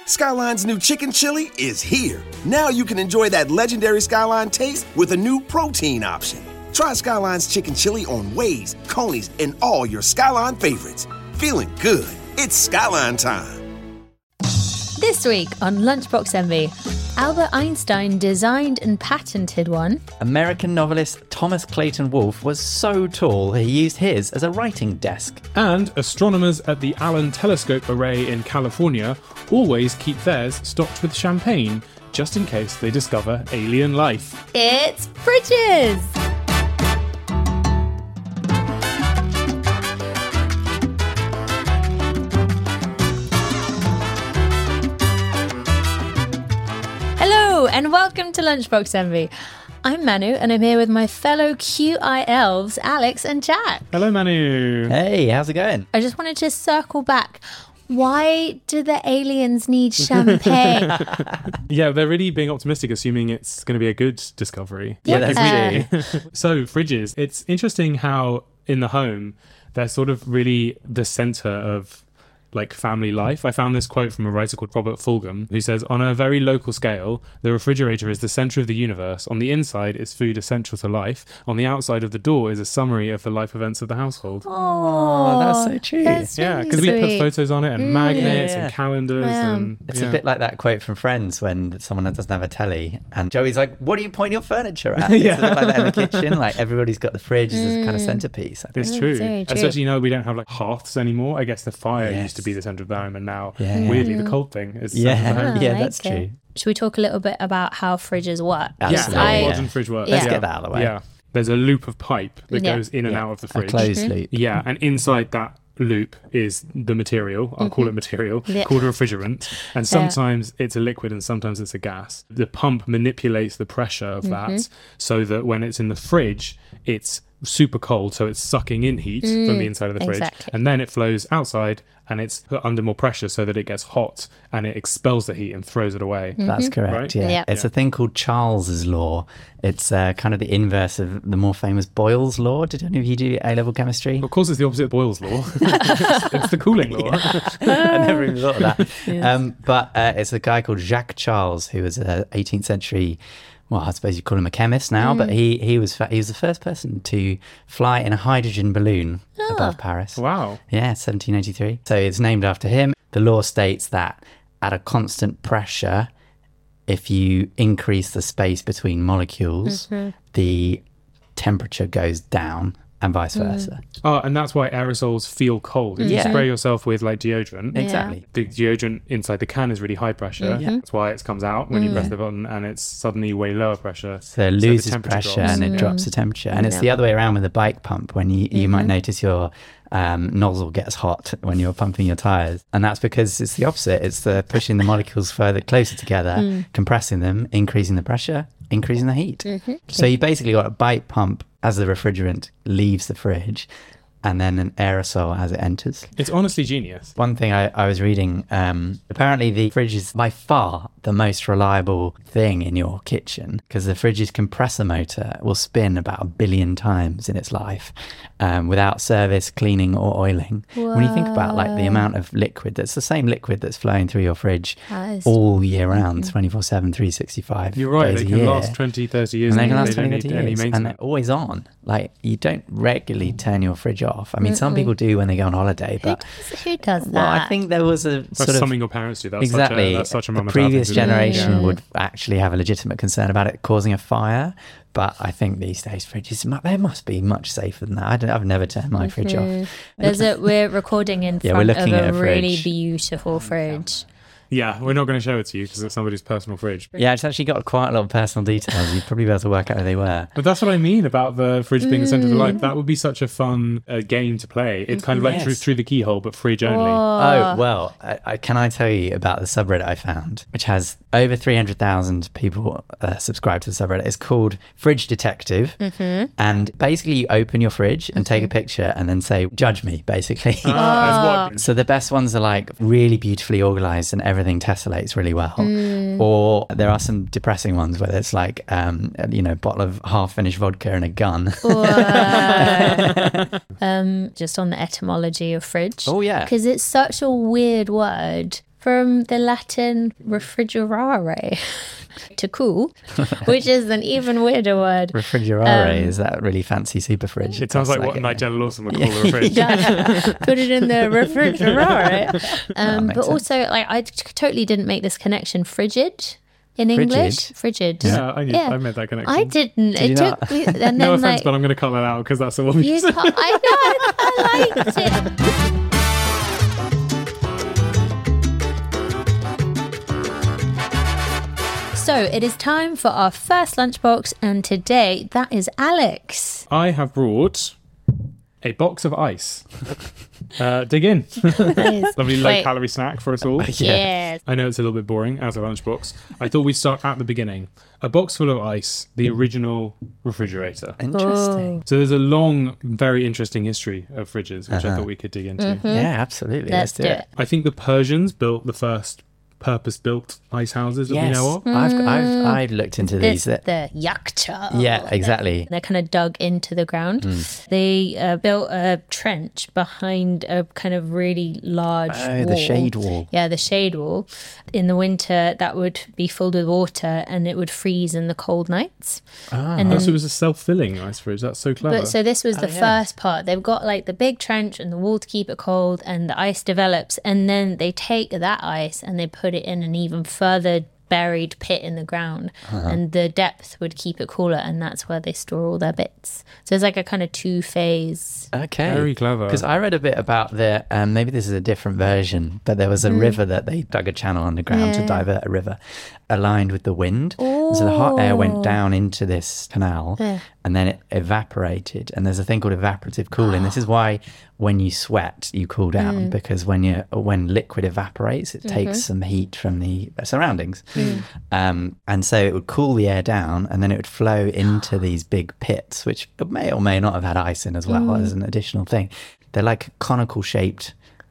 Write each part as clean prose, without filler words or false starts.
Skyline's new chicken chili is here. Now you can enjoy that legendary Skyline taste with a new protein option. Try Skyline's chicken chili on Waze, Coney's, and all your Skyline favorites. Feeling good. It's Skyline time. This week on Lunchbox Envy, Albert Einstein designed and patented one. American novelist Thomas Clayton Wolfe was so tall he used his as a writing desk. And astronomers at the Allen Telescope Array in California always keep theirs stocked with champagne, just in case they discover alien life. It's Fridges! Hello and welcome to Lunchbox Envy. I'm Manu and I'm here with my fellow QI elves, Alex and Jack. Hello, Manu. Hey, how's it going? I just wanted to circle back. Why do the aliens need champagne? Yeah, they're really being optimistic, assuming it's going to be a good discovery. Yeah, that's true. So, fridges. It's interesting how in the home, they're sort of really the centre of like family life. I found this quote from a writer called Robert Fulghum, who says, on a very local scale, the refrigerator is the centre of the universe. On the inside is food essential to life. On the outside of the door is a summary of the life events of the household. Oh, that's so true. Yeah, because we put photos on it and magnets Yeah. and calendars. And It's a bit like that quote from Friends when someone doesn't have a telly and Joey's like, what do you point your furniture at? It's a bit like that in the kitchen. Like everybody's got the fridge as a kind of centrepiece. I think. It's true. very true. Especially now we don't have like hearths anymore. I guess the fire Yes. used to be the centre of the home, and now Yeah. weirdly the cold thing is the centre of the home. Yeah, I that's like it. true. Should we talk a little bit about how fridges work? Absolutely. Yeah, Yeah. modern fridge works. Let's Yeah. get that out of the way. Yeah, there's a loop of pipe that Yeah. goes in and Yeah. out of the A fridge. closed loop. Yeah, and inside that loop is the material. I'll call it material, Yeah. called a refrigerant. And sometimes it's a liquid and sometimes it's a gas. The pump manipulates the pressure of that so that when it's in the fridge, it's super cold, so it's sucking in heat from the inside of the fridge. exactly. And then it flows outside and it's put under more pressure so that it gets hot and it expels the heat and throws it away. That's correct, Right? yeah. Yeah. It's a thing called Charles's law. It's kind of the inverse of the more famous Boyle's law. Did any of you do A-level chemistry? Of course, it's the opposite of Boyle's law. It's the cooling law. I never even thought of that. But it's a guy called Jacques Charles, who was an 18th century, well, I suppose you call him a chemist now, but he was the first person to fly in a hydrogen balloon above Paris. Wow. Yeah, 1783. So it's named after him. The law states that at a constant pressure, if you increase the space between molecules, the temperature goes down and vice versa. Oh, and that's why aerosols feel cold. If you Yeah. spray yourself with like deodorant, Exactly. the deodorant inside the can is really high pressure. That's why it comes out when you press the button, and it's suddenly way lower pressure. So it the loses temperature pressure drops. and it drops the temperature. And it's the other way around with the bike pump when you might notice your nozzle gets hot when you're pumping your tyres. And that's because it's the opposite. It's the pushing the molecules further closer together, compressing them, increasing the pressure, increasing the heat. So you basically got a bike pump as the refrigerant leaves the fridge and then an aerosol as it enters. It's honestly genius. One thing I was reading, apparently the fridge is by far the most reliable thing in your kitchen because the fridge's compressor motor will spin about 1 billion times in its life without service, cleaning or oiling. When you think about like the amount of liquid, that's the same liquid that's flowing through your fridge That is- all year round, 24/7, 365 You're right. days They a can year. last 20, 30 years. And they can last don't 20, need 30 any years. And they're maintenance. always on. Like, you don't regularly turn your fridge off. I mean, some people do when they go on holiday, but... Who does that? Well, I think there was a That's sort of... something your parents do. That's Exactly. That's such a the mum and dad thing previous to do. generation Yeah. would actually have a legitimate concern about it causing a fire. But I think these days fridges, they must be much safer than that. I've never turned my fridge off. We're recording in Yeah, we're front of looking at a a really fridge. beautiful fridge. Yeah, we're not going to show it to you because it's somebody's personal fridge. Yeah, it's actually got quite a lot of personal details. You'd probably be able to work out who they were. But that's what I mean about the fridge being the centre of the life. That would be such a fun game to play. It's kind of like Yes. through the keyhole, but fridge only. Oh, well, can I tell you about the subreddit I found, which has over 300,000 people subscribed to the subreddit. It's called Fridge Detective. And basically you open your fridge and take a picture and then say, judge me, basically. And what- So the best ones are like really beautifully organized and everything tessellates really well. Or there are some depressing ones where it's like, a bottle of half-finished vodka and a gun. Just on the etymology of fridge. Oh, yeah. Because it's such a weird word. from the Latin refrigerare, to cool, which is an even weirder word. Refrigerare, is that really fancy super fridge? It sounds like what Nigella Lawson would call a fridge. Put it in the refrigerare. But also, like, I totally didn't make this connection. Frigid in English. Frigid. Yeah, I made that connection. I didn't. Did It you took me. And then, No offense, like, but I'm going to cut that out because that's the one. you can't, I know, I liked it. So it is time for our first lunchbox, and today that is Alex. I have brought a box of ice. Dig in. Nice. Lovely Wait. low-calorie snack for us all. Yes. I know it's a little bit boring as a lunchbox. I thought we'd start at the beginning. A box full of ice, the original refrigerator. Interesting. So there's a long, very interesting history of fridges, which I thought we could dig into. Yeah, absolutely. Let's do it. I think the Persians built the first purpose-built ice houses that we know of. I've looked into these. This, the yakcha. Yeah, exactly. They're kind of dug into the ground. They built a trench behind a kind of really large wall. The shade wall. Yeah, the shade wall. In the winter, that would be filled with water and it would freeze in the cold nights. And So it was a self-filling ice fridge. That's so clever. But so this was the first part. They've got like the big trench and the wall to keep it cold, and the ice develops, and then they take that ice and they put it in an even further buried pit in the ground, and the depth would keep it cooler, and that's where they store all their bits. So it's like a kind of two-phase. Okay. Very clever. Because I read a bit about the, maybe this is a different version, but there was a river that they dug a channel underground to divert a river aligned with the wind. And so the hot air went down into this canal and then it evaporated. And there's a thing called evaporative cooling. This is why when you sweat, you cool down, because when liquid evaporates, it takes some heat from the surroundings. And so it would cool the air down, and then it would flow into these big pits, which may or may not have had ice in as well as an additional thing. They're like conical shaped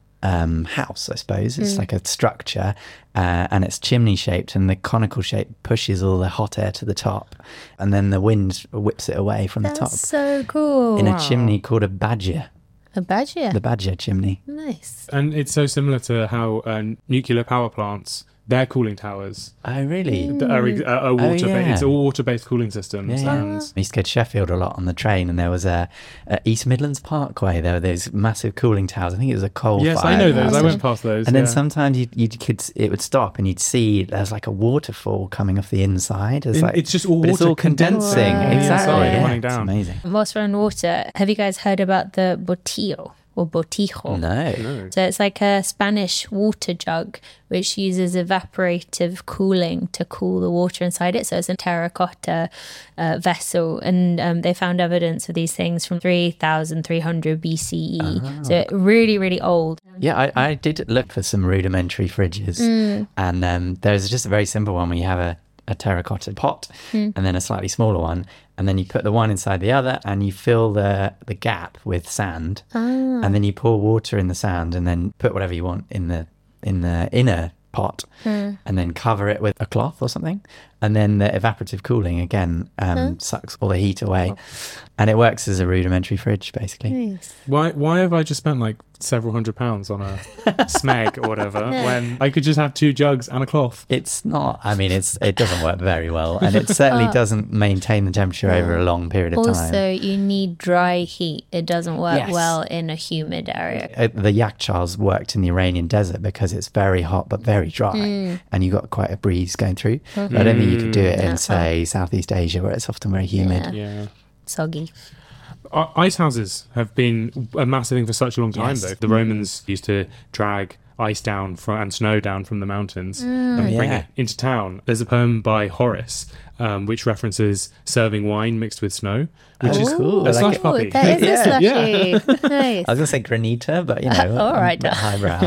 house, I suppose. It's like a structure, and it's chimney shaped, and the conical shape pushes all the hot air to the top, and then the wind whips it away from the top. That's so cool. In a chimney called a badger. A badger. The badger chimney. Nice. And it's so similar to how nuclear power plants, their cooling towers Oh, really? are water. yeah. It's all water-based cooling systems. Yeah. And I used to go to Sheffield a lot on the train, and there was at East Midlands Parkway, there were those massive cooling towers. I think it was a coal yes, fire. I know those. I went past those. And then yeah. sometimes it would stop, and you'd see there's like a waterfall coming off the inside. It's just all but it's water all condensing. Wow. Exactly. Inside, Yeah, running it's down. amazing. Whilst we're on water, have you guys heard about the botillo or botijo? No. So it's like a Spanish water jug which uses evaporative cooling to cool the water inside it. So it's a terracotta vessel, and they found evidence of these things from 3,300 BCE. So really, really old. Yeah, I did look for some rudimentary fridges, and there's just a very simple one where you have a terracotta pot and then a slightly smaller one, and then you put the one inside the other, and you fill the gap with sand, and then you pour water in the sand, and then put whatever you want in the inner pot, and then cover it with a cloth or something, and then the evaporative cooling again sucks all the heat away, and it works as a rudimentary fridge basically. Nice. Why have I just spent like several £100s on a smeg or whatever when I could just have 2 jugs and a cloth? It's not, I mean, it doesn't work very well, and it certainly doesn't maintain the temperature over a long period of time. Also, you need dry heat. It doesn't work Yes. well in a humid area. The yakchas worked in the Iranian desert because it's very hot but very dry, and you got quite a breeze going through. I don't think you could do it in, say, Southeast Asia, where it's often very humid. Yeah. Soggy. Ice houses have been a massive thing for such a long time, Yes. though. The Romans used to drag ice down and snow down from the mountains and bring Yeah. it into town. There's a poem by Horace which references serving wine mixed with snow, which is cool. a I like slush it. puppy. That is a slushy. Nice. I was going to say granita, but, you know, All right. a bit highbrow.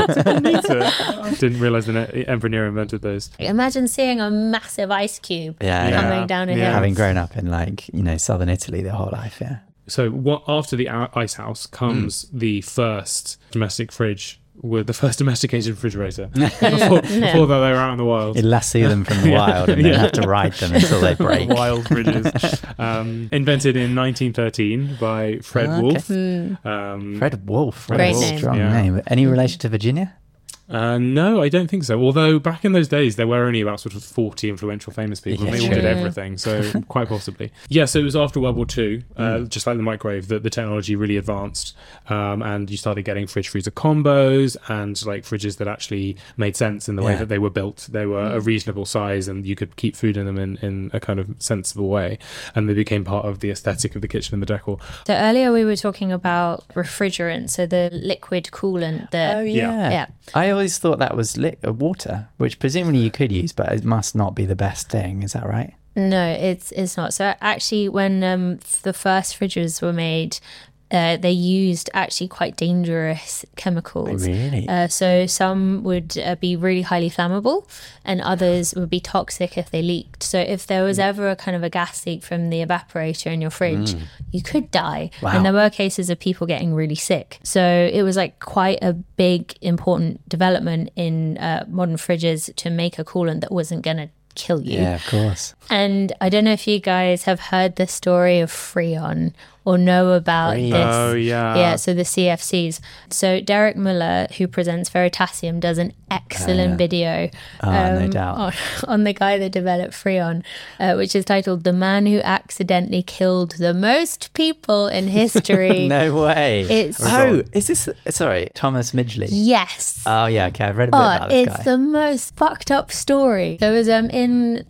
Didn't realise the Emperor Nero invented those. Imagine seeing a massive ice cube Yeah, coming down a hill. Having grown up in, like, you know, southern Italy their whole life, yeah. So after the ice house comes the first domestic fridge with the first domesticated refrigerator. Before that, they were out in the wild. You lasso them from the wild and then have to ride them until they break. Wild fridges. Invented in 1913 by Fred Okay. Wolfe. Fred Wolfe. Great What a name. strong Yeah. name. Any relation to Virginia? No, I don't think so. Although back in those days, there were only about sort of 40 influential famous people, and they all did everything. So quite possibly. Yeah, so it was after World War II, just like the microwave, that the technology really advanced, and you started getting fridge-freezer combos and like fridges that actually made sense in the way that they were built. They were a reasonable size, and you could keep food in them in a kind of sensible way. And they became part of the aesthetic of the kitchen and the decor. So earlier we were talking about refrigerant, so the liquid coolant that... Oh, yeah. I always thought that was water, which presumably you could use, but it must not be the best thing. Is that right? No, it's not. So actually, when the first fridges were made, they used actually quite dangerous chemicals. Really? So some would be really highly flammable, and others would be toxic if they leaked. So if there was ever a kind of a gas leak from the evaporator in your fridge, you could die. Wow. And there were cases of people getting really sick. So it was like quite a big, important development in modern fridges to make a coolant that wasn't going to kill you. Yeah, of course. And I don't know if you guys have heard the story of Freon or know about this. Oh, yeah. Yeah, so the CFCs. So Derek Muller, who presents Veritasium, does an excellent video no doubt. on the guy that developed Freon, which is titled The Man Who Accidentally Killed the Most People in History. No way. It's is this, sorry, Thomas Midgley? Yes. Oh, yeah, okay, I've read a bit about this guy. It's the most fucked up story. There was in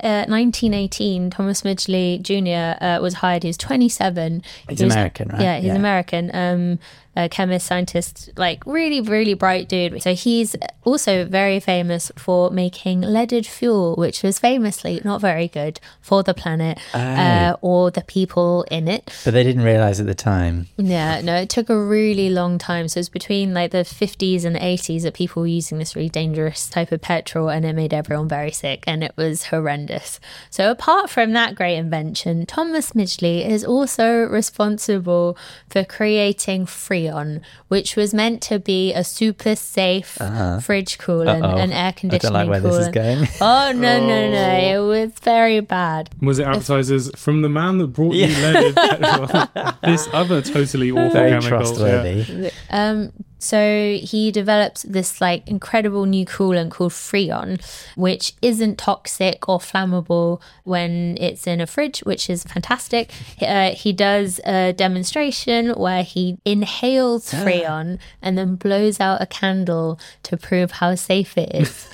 1918, Thomas Midgley Jr. Was hired. He was 27. He's American, right? Yeah, he's American. A chemist, scientist, like really, really bright dude. So he's also very famous for making leaded fuel, which was famously not very good for the planet or the people in it. But they didn't realize at the time. Yeah, no, it took a really long time. So it's between like the 50s and 80s that people were using this really dangerous type of petrol, and it made everyone very sick, and it was horrendous. So apart from that great invention, Thomas Midgley is also responsible for creating Freon, which was meant to be a super safe fridge coolant and air conditioning I don't like where coolant. this is going. Oh, no. It was very bad. Was it advertised as from the man that brought you leaded petrol? This other totally awful Very chemical. trustworthy. So he develops this like incredible new coolant called Freon, which isn't toxic or flammable when it's in a fridge, which is fantastic. He does a demonstration where he inhales Freon and then blows out a candle to prove how safe it is.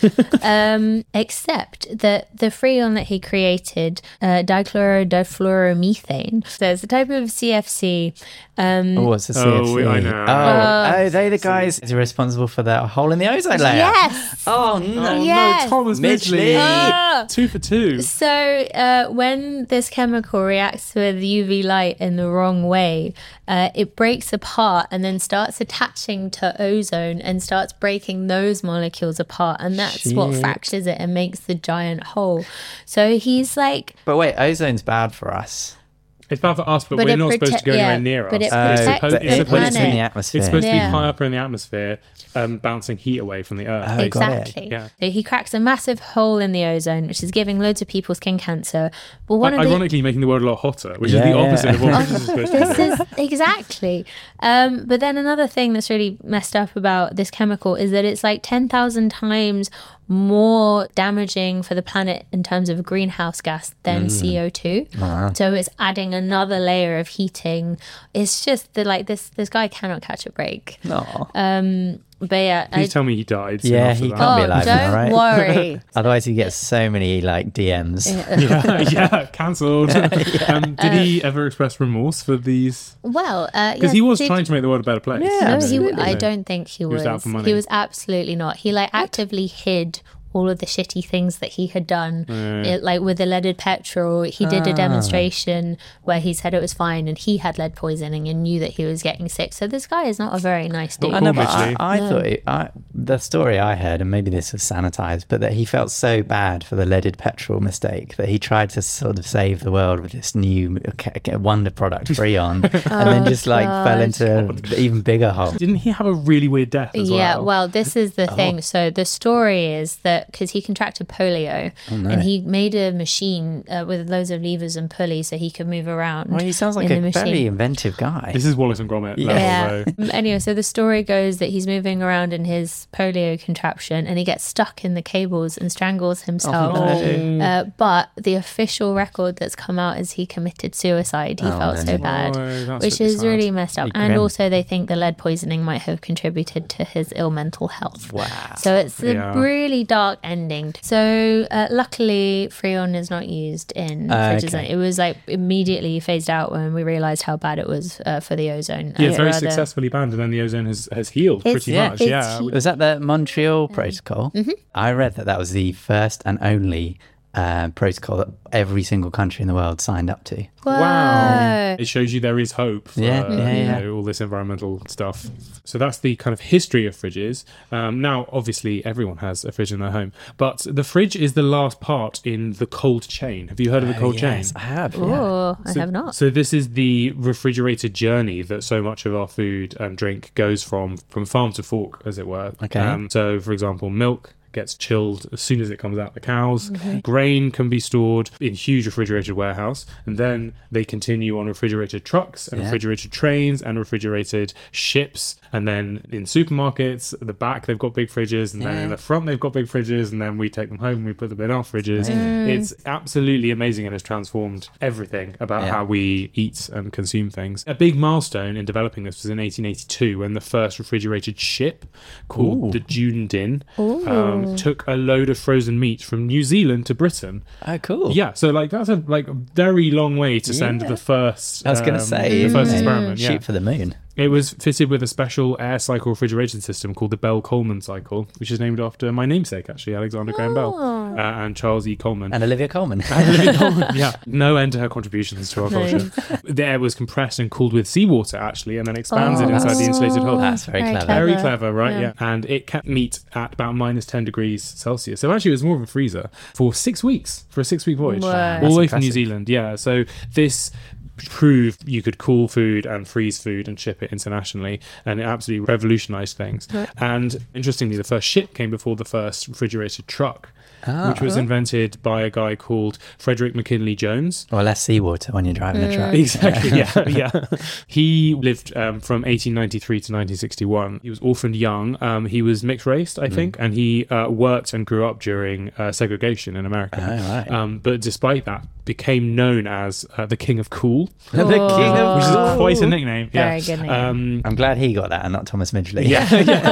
Except that the Freon that he created, dichloro-difluoromethane, there's a type of CFC. What's the CFC? I know. Oh, they the guys who are responsible for that hole in the ozone layer. Yes. Oh no. Yes. No, Thomas Midgley. Midgley. 2 for 2. So when this chemical reacts with UV light in the wrong way, it breaks apart and then starts attaching to ozone and starts breaking those molecules apart. And that's what fractures it and makes the giant hole. So he's like... But wait, ozone's bad for us. It's bad for us, but we're not supposed to go anywhere near us. But it protects the it's planet. in the atmosphere. It's supposed to be high up in the atmosphere, bouncing heat away from the Earth. Oh, basically. Exactly. Yeah. So he cracks a massive hole in the ozone, which is giving loads of people skin cancer. But Ironically, making the world a lot hotter, which is the opposite of what fridges are supposed to do. This is exactly. But then another thing that's really messed up about this chemical is that it's like 10,000 times more damaging for the planet in terms of greenhouse gas than CO2. Wow. So it's adding another layer of heating. It's just that like this guy cannot catch a break. No. But yeah, Please tell me he died. soon Yeah, after he that. can't be alive now, don't right? worry. Otherwise, he gets so many like DMs. Yeah, cancelled. Did he ever express remorse for these? Well, Because he was trying to make the world a better place. Yeah, No, absolutely. I don't think he was. was out for money. He was absolutely not. He like actively hid all of the shitty things that he had done. Like with the leaded petrol, he did a demonstration where he said it was fine and he had lead poisoning and knew that he was getting sick. So this guy is not a very nice dude. I know, but Midgley. I thought the story I heard, and maybe this was sanitized, but that he felt so bad for the leaded petrol mistake that he tried to sort of save the world with this new wonder product, Freon, and then just like fell into an even bigger hole. Didn't he have a really weird death as well? Yeah, well, this is the thing. So the story is that because he contracted polio, and he made a machine with loads of levers and pulleys so he could move around. Well, he sounds like a very inventive guy. This is Wallace and Gromit level, though. Anyway, so the story goes that he's moving around in his polio contraption and he gets stuck in the cables and strangles himself. But the official record that's come out is he committed suicide. He felt so bad, which is really messed up. And also they think the lead poisoning might have contributed to his ill mental health. Wow. So it's a really dark ending. So luckily Freon is not used in fridges. It was like immediately phased out when we realised how bad it was for the ozone. Yeah, it's very successfully banned, and then the ozone has healed pretty much. Was that the Montreal Protocol? Mm-hmm. I read that was the first and only protocol that every single country in the world signed up to. Wow. It shows you there is hope for all this environmental stuff. So that's the kind of history of fridges. Now, obviously, everyone has a fridge in their home, but the fridge is the last part in the cold chain. Have you heard of the cold chain? I have. Oh, I have not. So this is the refrigerated journey that so much of our food and drink goes from farm to fork, as it were. Okay. So, for example, milk gets chilled as soon as it comes out of the cows. Grain can be stored in huge refrigerated warehouse, and then they continue on refrigerated trucks and refrigerated trains and refrigerated ships, and then in supermarkets at the back they've got big fridges, and then in the front they've got big fridges, and then we take them home and we put them in our fridges. It's absolutely amazing and has transformed everything about how we eat and consume things. A big milestone in developing this was in 1882 when the first refrigerated ship called the Dunedin took a load of frozen meat from New Zealand to Britain. Oh, cool. Yeah, so like that's a very long way to send the first. I was going to say the first experiment. Shoot for the moon. It was fitted with a special air cycle refrigeration system called the Bell-Coleman cycle, which is named after my namesake, actually, Alexander Graham Bell, and Charles E. Coleman. And Olivia Colman. Yeah. No end to her contributions to our culture. The air was compressed and cooled with seawater, actually, and then expanded inside the insulated hull. That's very clever. Very clever, right? Yeah. And it kept meat at about minus 10 degrees Celsius. So actually it was more of a freezer for 6 weeks, for a 6-week voyage. Wow. All the way from New Zealand. Yeah. So this proved you could cool food and freeze food and ship it internationally, and it absolutely revolutionized things. And interestingly, the first ship came before the first refrigerated truck, which was invented by a guy called Frederick McKinley Jones. Or less seawater when you're driving a truck. Exactly, yeah. He lived from 1893 to 1961. He was orphaned young. He was mixed raced, I think, and he worked and grew up during segregation in America. Oh, right. But despite that, became known as the King of Cool. The King of Which is quite a nickname. Very good name. I'm glad he got that and not Thomas Midgley. Yeah,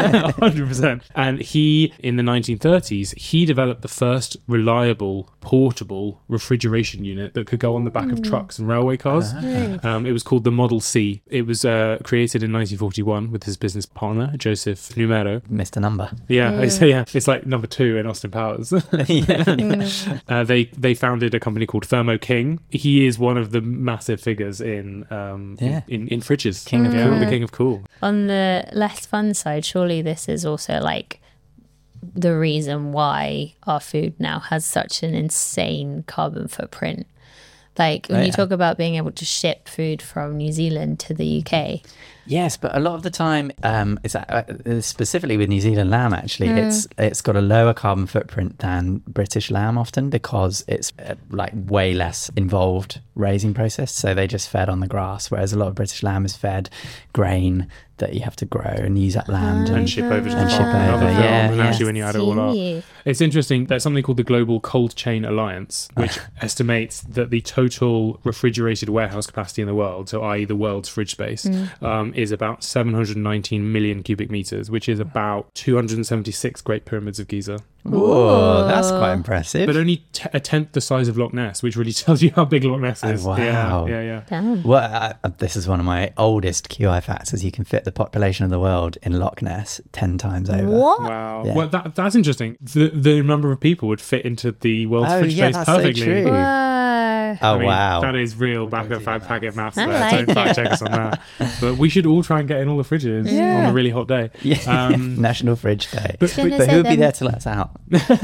100%. And he, in the 1930s, he developed the first reliable, portable refrigeration unit that could go on the back of trucks and railway cars. It was called the Model C. It was created in 1941 with his business partner, Joseph Numero. Missed a number. It's like number 2 in Austin Powers. They founded a company called Thermo King. He is one of the massive figures in fridges. King of Cool. The King of Cool. On the less fun side, surely this is also like the reason why our food now has such an insane carbon footprint. Like when you talk about being able to ship food from New Zealand to the UK. Yes, but a lot of the time, specifically with New Zealand lamb, actually, it's got a lower carbon footprint than British lamb often because it's like way less involved raising process. So they just fed on the grass, whereas a lot of British lamb is fed grain that you have to grow and use up land and ship over to the ship over. And actually, when you add it all up, it's interesting. There's something called the Global Cold Chain Alliance, which estimates that the total refrigerated warehouse capacity in the world, so i.e. the world's fridge space, is about 719 million cubic meters, which is about 276 Great Pyramids of Giza. Whoa, that's quite impressive. But only a tenth the size of Loch Ness, which really tells you how big Loch Ness is. Oh, wow. Yeah. Damn. Well, this is one of my oldest QI facts, is you can fit the population of the world in Loch Ness 10 times over. What? Wow. Yeah. Well, that's interesting. The number of people would fit into the world's fridge space that's perfectly. So true. Whoa. Oh, wow. That is real back of fag packet maths there. like Don't fact check us on that. But we should all try and get in all the fridges on a really hot day. Yeah. National Fridge Day. But who would be there to let us out?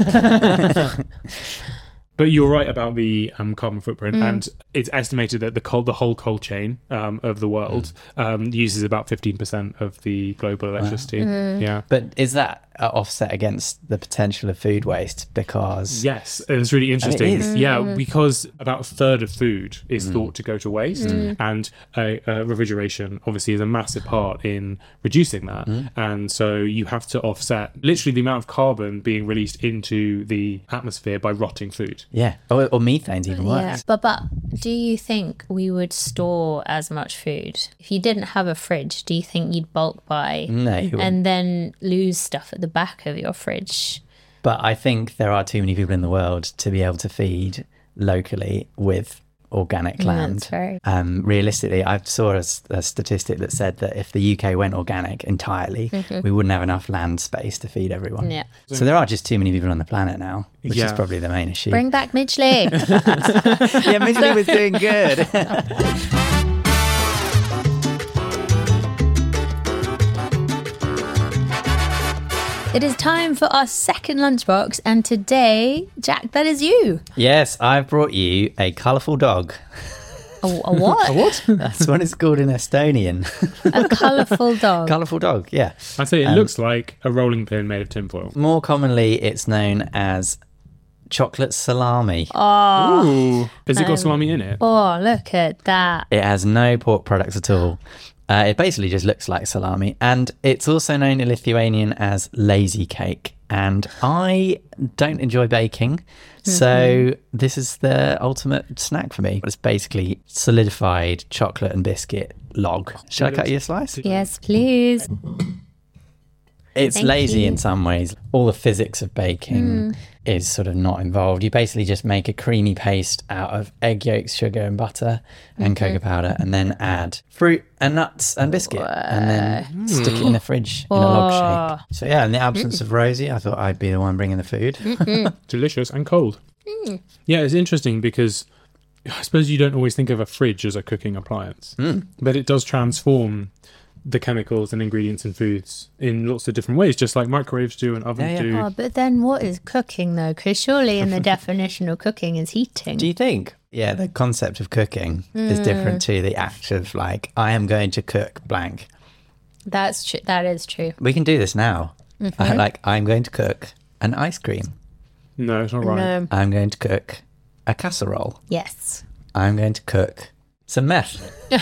But you're right about the carbon footprint, and it's estimated that the whole cold chain of the world uses about 15% of the global electricity. Yeah. But is that offset against the potential of food waste because... Yes, it's really interesting. It is. Yeah, because about a third of food is thought to go to waste, and refrigeration obviously is a massive part in reducing that. And so you have to offset literally the amount of carbon being released into the atmosphere by rotting food. Yeah, or methane's even worse. But do you think we would store as much food if you didn't have a fridge? Do you think you'd bulk buy No, you wouldn't. and then lose stuff at the back of your fridge? But I think there are too many people in the world to be able to feed locally with organic land. That's right. Realistically, I saw a statistic that said that if the UK went organic entirely, we wouldn't have enough land space to feed everyone. Yeah. So there are just too many people on the planet now, which is probably the main issue. Bring back Midgley. Yeah, Midgley was doing good. It is time for our second lunchbox, and today, Jack, that is you. Yes, I've brought you a colourful dog. A what? What? That's what it's called in Estonian. A colourful dog. Colourful dog, yeah. I'd say it looks like a rolling pin made of tinfoil. More commonly, it's known as chocolate salami. Ooh. Has it got salami in it? Oh, look at that. It has no pork products at all. It basically just looks like salami. And it's also known in Lithuanian as lazy cake. And I don't enjoy baking. So this is the ultimate snack for me. It's basically solidified chocolate and biscuit log. Should I cut you a slice? Yes, please. It's Thank lazy you. in some ways. All the physics of baking is sort of not involved. You basically just make a creamy paste out of egg yolks, sugar and butter and cocoa powder, and then add fruit and nuts and biscuit, and then stick it in the fridge in a log shape. So yeah, in the absence of Rosie, I thought I'd be the one bringing the food. Delicious and cold. Yeah, it's interesting because I suppose you don't always think of a fridge as a cooking appliance, but it does transform the chemicals and ingredients in foods in lots of different ways, just like microwaves do and ovens do. Oh, but then what is cooking, though? Because surely in the definition of cooking is heating. Do you think? Yeah, the concept of cooking is different to the act of like, I am going to cook blank. That's true. That is true. We can do this now. I'm going to cook an ice cream. No, it's not right. No. I'm going to cook a casserole. Yes. I'm going to cook some meth.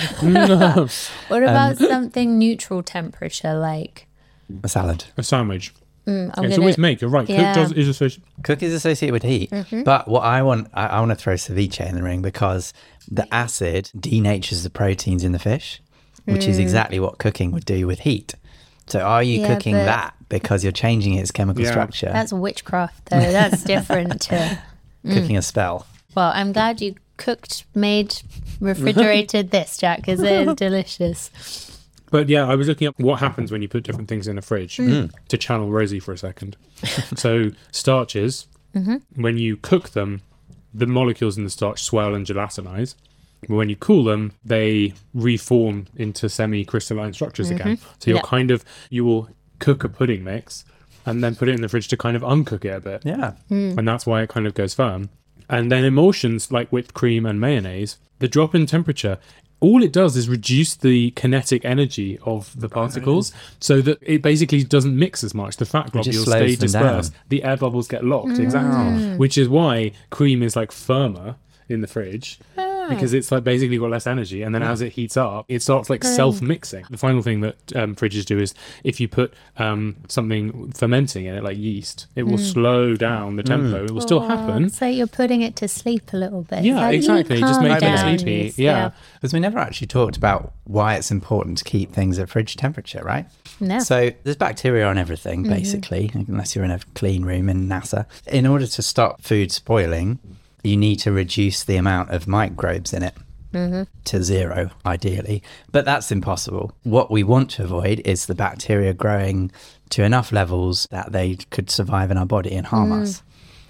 No. What about something neutral temperature, like A salad. A sandwich. I'm It's always make. You're right. Yeah. Cook is associated. Cook is associated with heat. But what I want to throw ceviche in the ring because the acid denatures the proteins in the fish, which is exactly what cooking would do with heat. So are you Yeah, cooking but- that because you're changing its chemical Yeah. structure? That's witchcraft, though. That's different to. Cooking a spell. Well, I'm glad you cooked, made, refrigerated this, Jack, because it is delicious. But yeah, I was looking up what happens when you put different things in a fridge to channel Rosie for a second. So starches, when you cook them, the molecules in the starch swell and gelatinize. But when you cool them, they reform into semi-crystalline structures again. So you will cook a pudding mix and then put it in the fridge to kind of uncook it a bit. Yeah. And that's why it kind of goes firm. And then emulsions like whipped cream and mayonnaise, the drop in temperature, all it does is reduce the kinetic energy of the particles so that it basically doesn't mix as much. The fat just globules slows stay them dispersed. down. The air bubbles get locked, exactly. Which is why cream is like firmer in the fridge. Because it's like basically got less energy, and then as it heats up, it starts like self-mixing. The final thing that fridges do is if you put something fermenting in it, like yeast, it will slow down the tempo. It will still happen. So you're putting it to sleep a little bit. Yeah, Like, exactly. you Just calm make it down, sleepy. yeast, Yeah. Because we never actually talked about why it's important to keep things at fridge temperature, right? No. So there's bacteria on everything, basically, unless you're in a clean room in NASA. In order to stop food spoiling, you need to reduce the amount of microbes in it to zero, ideally. But that's impossible. What we want to avoid is the bacteria growing to enough levels that they could survive in our body and harm us.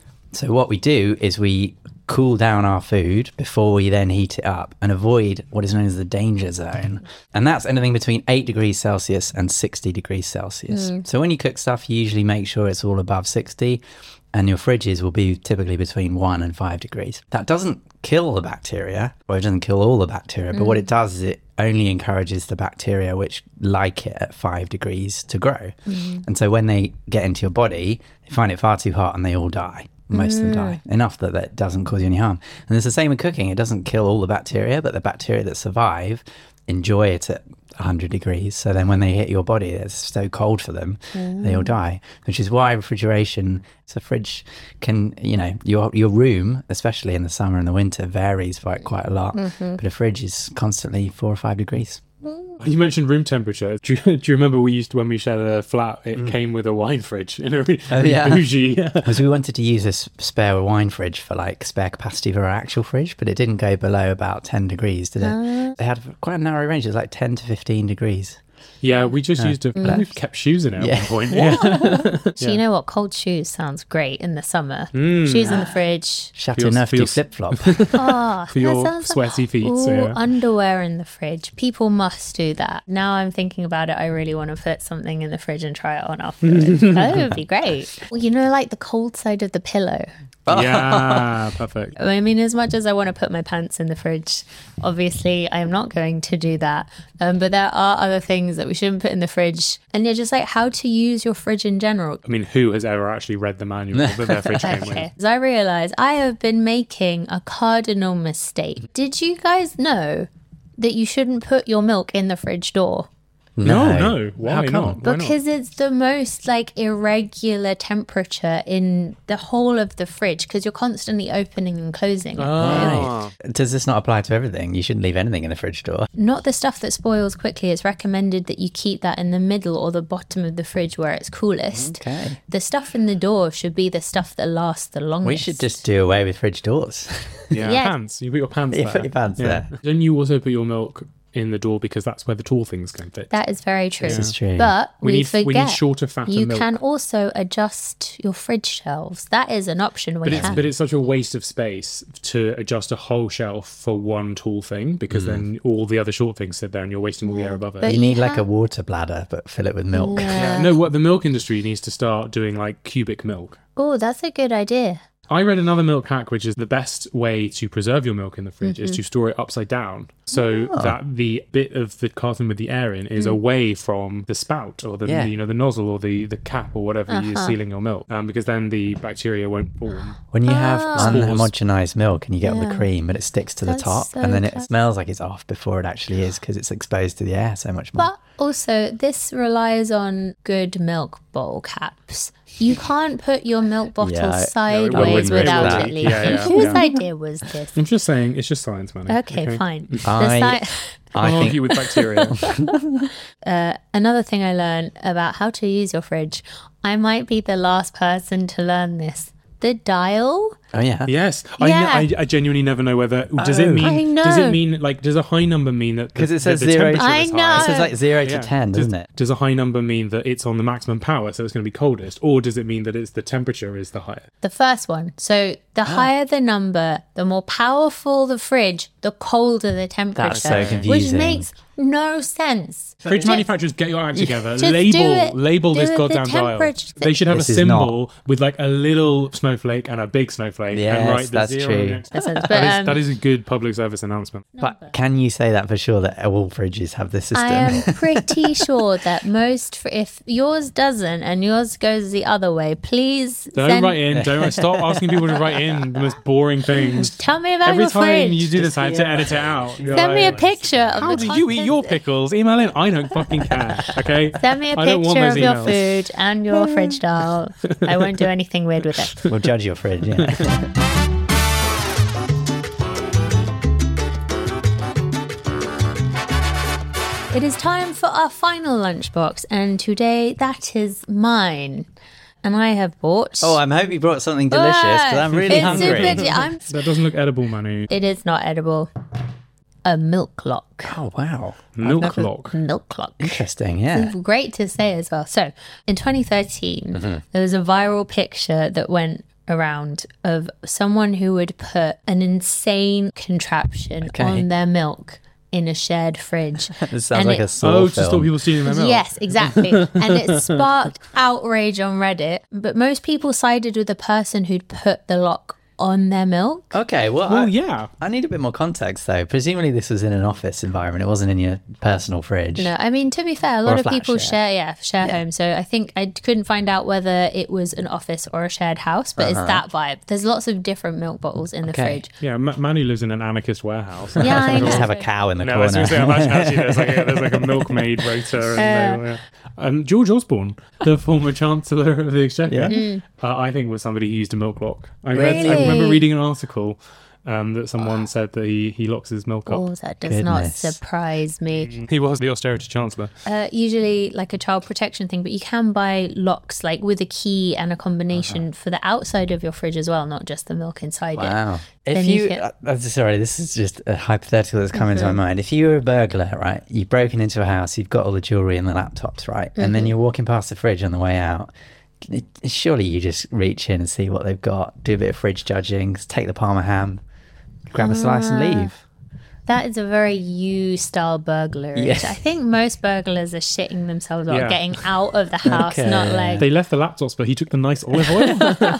So what we do is we cool down our food before we then heat it up and avoid what is known as the danger zone. And that's anything between 8 degrees Celsius and 60 degrees Celsius. So when you cook stuff, you usually make sure it's all above 60. and your fridges will be typically between 1 and 5 degrees. That doesn't kill the bacteria, or it doesn't kill all the bacteria, but what it does is it only encourages the bacteria which like it at 5 degrees to grow. And so when they get into your body, they find it far too hot and they all die. Most of them die. Enough that it doesn't cause you any harm. And it's the same with cooking. It doesn't kill all the bacteria, but the bacteria that survive enjoy it at 100 degrees. So then when they hit your body, it's so cold for them, they all die. Which is why refrigeration, so fridge can, your room, especially in the summer and the winter, varies by quite a lot. But a fridge is constantly 4 or 5 degrees. You mentioned room temperature. Do you remember when we shared a flat, it came with a wine fridge in a bougie. Because we wanted to use this spare wine fridge for like spare capacity for our actual fridge, but it didn't go below about 10 degrees, did it? They had quite a narrow range. It was like 10 to 15 degrees. Yeah, we just used we kept shoes in it at one point. So you know what? Cold shoes sounds great in the summer. Shoes in the fridge. Chateau Neuf du flip-flop. Oh, for your sweaty feet. Underwear in the fridge. People must do that. Now I'm thinking about it, I really want to put something in the fridge and try it on afterwards. That would be great. Well, like the cold side of the pillow. Yeah, perfect. I mean, as much as I want to put my pants in the fridge, obviously I am not going to do that. But there are other things that we shouldn't put in the fridge. And yeah, just like how to use your fridge in general. I mean, who has ever actually read the manual that their fridge came with? As I realised, I have been making a cardinal mistake. Did you guys know that you shouldn't put your milk in the fridge door? No. Why not? Because it's the most like irregular temperature in the whole of the fridge because you're constantly opening and closing it. Right. Does this not apply to everything? You shouldn't leave anything in the fridge door. Not the stuff that spoils quickly. It's recommended that you keep that in the middle or the bottom of the fridge where it's coolest. Okay. The stuff in the door should be the stuff that lasts the longest. We should just do away with fridge doors. Yeah. Pants. You put your pants there. You put your pants there. Don't you also put your milk in the door because that's where the tall things can fit? That is very true. This is true. But we need forget shorter, fatter you milk. can also adjust your fridge shelves. That is an option. But it's such a waste of space to adjust a whole shelf for one tall thing because then all the other short things sit there and you're wasting all the air above it. But you need like a water bladder, but fill it with milk. No, what the milk industry needs to start doing like cubic milk. Oh, that's a good idea. I read another milk hack, which is the best way to preserve your milk in the fridge is to store it upside down so that the bit of the carton with the air in is away from the spout or the the nozzle or the cap or whatever you're sealing your milk, because then the bacteria won't form. When you have unhomogenized milk and you get all the cream, but it sticks to the top and then it smells like it's off before it actually is because it's exposed to the air so much more. But also, this relies on good milk bowl caps. You can't put your milk bottle sideways without it leaking. Whose idea was this? I'm just saying, it's just science, man. Okay, fine. I think argue with bacteria. Another thing I learned about how to use your fridge, I might be the last person to learn this. The dial. Oh yeah. Yes. I genuinely never know whether does it mean like does a high number mean that because it says the 0 temperature is high? It says like 0 to 10, doesn't it? Does a high number mean that it's on the maximum power, so it's going to be coldest, or does it mean that it's the temperature is the higher? The first one. So the higher the number, the more powerful the fridge, the colder the temperature. That's so confusing. Which makes no sense. Fridge manufacturers, get your act together. just Label this goddamn dial. They should have a symbol with like a little snowflake and a big snowflake. Yes, and write the that's 0 true. next. That is a good public service announcement. But can you say that for sure that all fridges have this system? I am pretty sure that if yours doesn't and yours goes the other way, please don't write in. Don't stop asking people to write in the most boring things. Tell me about Every your time fridge. you do this, I have to edit it out. Send me a picture of How the do you eat your pickles? Email in. I don't fucking care. Okay. Send me a picture of your food and your fridge dial. I won't do anything weird with it. We'll judge your fridge. Yeah. It is time for our final lunchbox, and today that is mine. And I have bought... Oh, I hope you brought something delicious because I'm really hungry. That doesn't look edible, Manu. It is not edible. A milk lock. Oh, wow. Milk lock. Milk lock. Interesting, yeah. It's great to say as well. So, in 2013, there was a viral picture that went around of someone who would put an insane contraption on their milk in a shared fridge. This sounds And like it- a Saw Oh, to film. stop people stealing their milk. Yes, exactly. And it sparked outrage on Reddit. But most people sided with the person who'd put the lock on their milk. Okay, well, Well, yeah. I need a bit more context though. Presumably this was in an office environment. It wasn't in your personal fridge. No, I mean, to be fair, a Or lot a of flat people share. share homes. So I think I couldn't find out whether it was an office or a shared house, but it's that vibe. There's lots of different milk bottles in the Okay. fridge. Yeah, Manu lives in an anarchist warehouse. Yeah, I know. Just have a cow in the No, I was corner. going to say, imagine actually there's like a milkmaid rotor. And George Osborne, the former Chancellor of the Exchequer, I think was somebody who used a milk lock. I remember Really? reading an article that someone said that he locks his milk up. Oh, that does not Goodness. surprise me. He was the austerity chancellor. Usually like a child protection thing, but you can buy locks like with a key and a combination for the outside of your fridge as well, not just the milk inside it. Wow. If Then you, you get- sorry, this is just a hypothetical that's come into my mind. If you were a burglar, right, you've broken into a house, you've got all the jewelry and the laptops, right, and then you're walking past the fridge on the way out, surely you just reach in and see what they've got, do a bit of fridge judging, take the Parma ham, grab a slice and leave. That is a very you style burglary. Yeah. I think most burglars are shitting themselves out, Yeah. getting out of the house, Okay. not like They left the laptops, but he took the nice olive oil.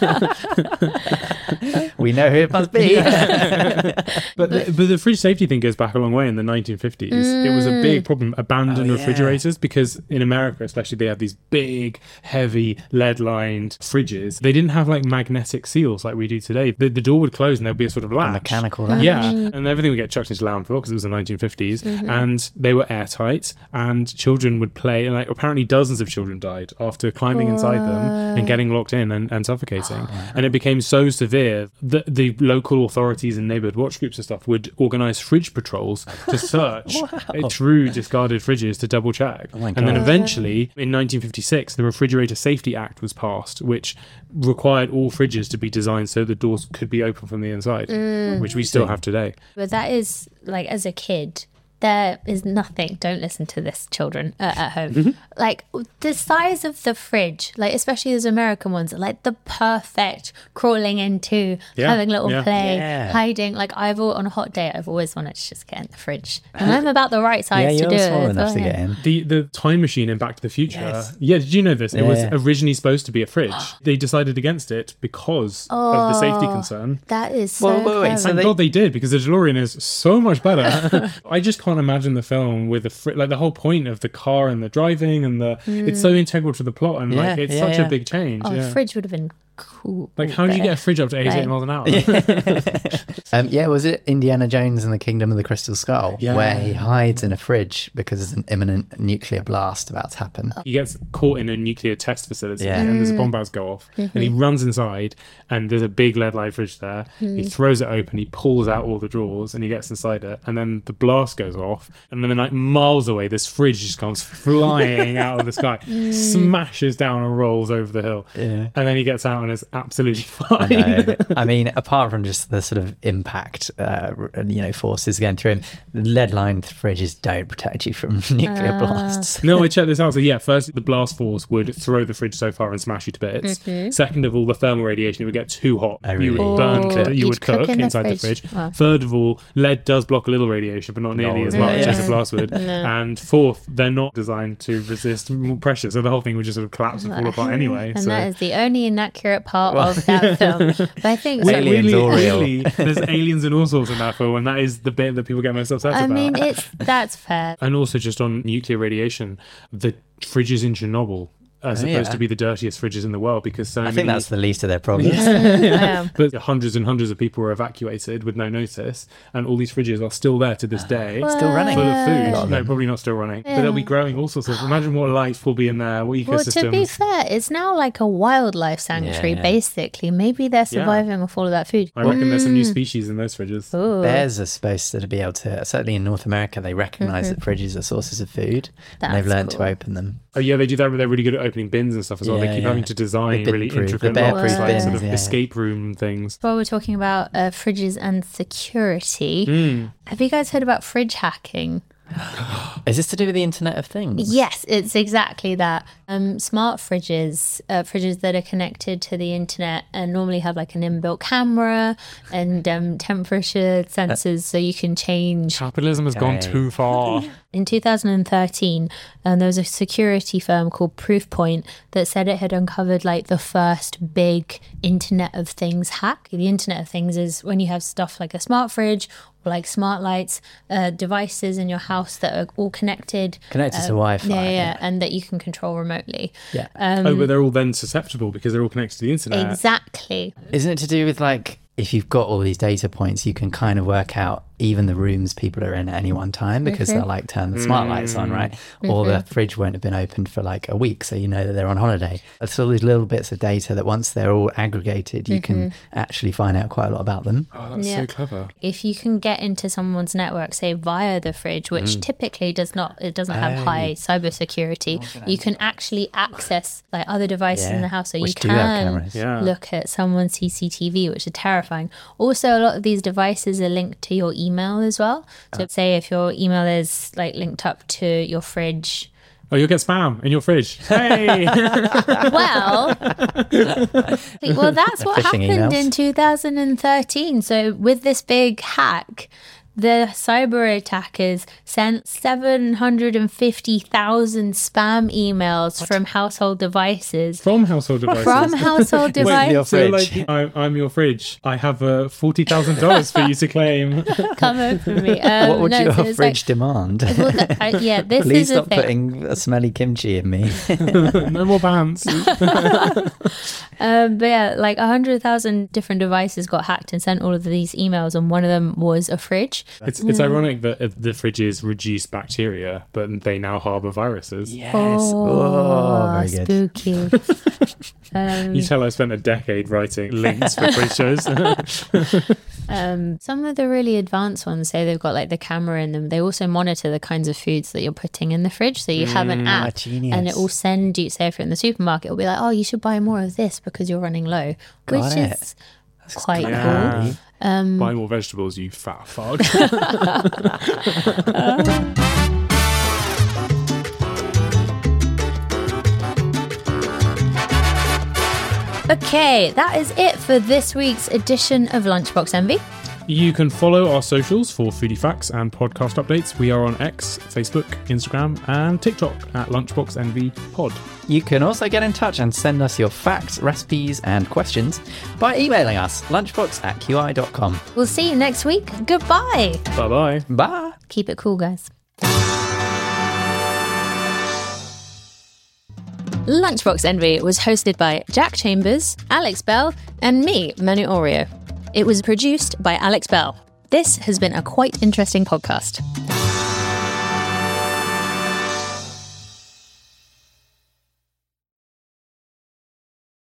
We know who it must be. But the fridge safety thing goes back a long way. In the 1950s, it was a big problem. Abandoned yeah. refrigerators, because in America, especially, they had these big, heavy, lead-lined fridges. They didn't have like magnetic seals like we do today. The door would close and there'd be a sort of latch. Mechanical latch. Yeah, and everything would get chucked into landfill because it was the 1950s, and they were airtight, and children would play, and like apparently dozens of children died after climbing inside them and getting locked in and suffocating. And it became so severe that the local authorities and neighborhood watch groups and stuff would organize fridge patrols to search through discarded fridges to double check. my And then God. eventually in 1956 the Refrigerator Safety Act was passed, which required all fridges to be designed so the doors could be open from the inside, which we still have today. But that is like, as a kid, there is nothing. Don't listen to this, children at home. Like the size of the fridge, like especially those American ones, are like the perfect crawling into, Yeah, having a little yeah. play, Yeah. hiding. Like on a hot day, I've always wanted to just get in the fridge, and I'm about the right Yeah, size to you're do small it. enough Go to get ahead. in. The time machine in Back to the Future. Yes. Yeah, did you know this? It was Yeah. originally supposed to be a fridge. They decided against it because of the safety concern. That is so Well, wait, clever. so Thank they- God they did, because the DeLorean is so much better. I just can't imagine the film with like the whole point of the car and the driving and the it's so integral to the plot, and like Yeah, it's yeah, such yeah. a big change. Oh, yeah. fridge would have been cool. Like, how do you get a fridge up to 88 Right. miles an hour? Yeah, was it Indiana Jones and the Kingdom of the Crystal Skull, Yeah. where he hides in a fridge because there's an imminent nuclear blast about to happen? He gets caught in a nuclear test facility, Yeah. and there's a bomb about to go off, and he runs inside, and there's a big lead line fridge there. He throws it open, he pulls out all the drawers, and he gets inside it, and then the blast goes off, and then like miles away, this fridge just comes flying out of the sky, smashes down and rolls over the hill, Yeah. and then he gets out and is absolutely I fine. know. I mean, apart from just the sort of impact, forces going through him, lead-lined fridges don't protect you from nuclear blasts. No, I checked this out. So yeah, first the blast force would throw the fridge so far and smash you to bits. Second of all, the thermal radiation, it would get too hot. Oh, You really? would burn. Oh, You you'd would cook in the inside the fridge. Wow. Third of all, lead does block a little radiation, but not nearly No, as much yeah. as a blast would. And fourth, they're not designed to resist more pressure, so the whole thing would just sort of collapse and fall apart anyway. And So. that is the only inaccurate part of that film. But I think Wait, Aliens or real? Really, there's aliens and all sorts in that film, and that is the bit that people get most upset I about. mean, that's fair. And also, just on nuclear radiation, the fridges in Chernobyl are supposed yeah. to be the dirtiest fridges in the world, because so I many. think that's the least of their problems. But hundreds and hundreds of people were evacuated with no notice, and all these fridges are still there to this day. Still running. Full of A lot food. of No, them. probably not still running. But they'll be growing all sorts of. Imagine what life will be in there, what Well, to be ecosystems. fair, it's now like a wildlife sanctuary, Yeah. basically. Maybe they're surviving off all of that food. I reckon there's some new species in those fridges. Ooh. Bears are supposed to be able to, certainly in North America, they recognize that fridges are sources of food, and they've That's learned cool. to open them. Oh yeah, they do that. But they're really good at opening bins and stuff as well. Yeah, They keep yeah. having to design The bin really proof, the intricate bear locks, proof like bins, sort of yeah. escape room things. While we're talking about fridges and security, Hmm. have you guys heard about fridge hacking? Is this to do with the Internet of Things? Yes, it's exactly that. Smart fridges, fridges that are connected to the internet, and normally have like an inbuilt camera and temperature sensors, so you can change. Capitalism has gone too far. In 2013, there was a security firm called Proofpoint that said it had uncovered like the first big Internet of Things hack. The Internet of Things is when you have stuff like a smart fridge, or like smart lights, devices in your house that are all connected to Wi-Fi. Yeah, and that you can control remotely. Yeah. But they're all then susceptible because they're all connected to the internet. Exactly. Isn't it to do with like, if you've got all these data points, you can kind of work out even the rooms people are in at any one time, because they'll like turn the smart lights on, right? Or the fridge won't have been opened for like a week, so you know that they're on holiday. It's all these little bits of data that once they're all aggregated, you can actually find out quite a lot about them. Oh, that's so clever. If you can get into someone's network, say via the fridge, which typically doesn't have high cybersecurity, you can actually access like other devices in the house, so which you can look at someone's CCTV, which is terrifying. Also, a lot of these devices are linked to your email as well. So say if your email is like linked up to your fridge. Oh, you'll get spam in your fridge. Hey! Well, that's what happened in 2013. So with this big hack, the cyber attackers sent 750,000 spam emails from household devices. From household devices? From household devices. So like, I'm your fridge. I have $40,000 for you to claim. Come over me. What would your fridge demand? Well, this Please is stop putting a smelly kimchi in me. No more bans. But yeah, like 100,000 different devices got hacked and sent all of these emails, and one of them was a fridge. It's ironic that the fridges reduce bacteria, but they now harbour viruses. Yes. Very good. Spooky. You tell I spent a decade writing links for fridge shows. Some of the really advanced ones say they've got like the camera in them. They also monitor the kinds of foods that you're putting in the fridge. So you have an app and it will send you, say if you're in the supermarket, it'll be like, oh, you should buy more of this because you're running low, which is quite cool. Buy more vegetables, you fat fuck. Okay, that is it for this week's edition of Lunchbox Envy. You can follow our socials for foodie facts and podcast updates. We are on X, Facebook, Instagram, and TikTok at Lunchbox Envy Pod. You can also get in touch and send us your facts, recipes, and questions by emailing us lunchbox@qi.com. We'll see you next week. Goodbye. Bye-bye. Bye. Keep it cool, guys. Lunchbox Envy was hosted by Jack Chambers, Alex Bell, and me, Manu Oreo. It was produced by Alex Bell. This has been a quite interesting podcast.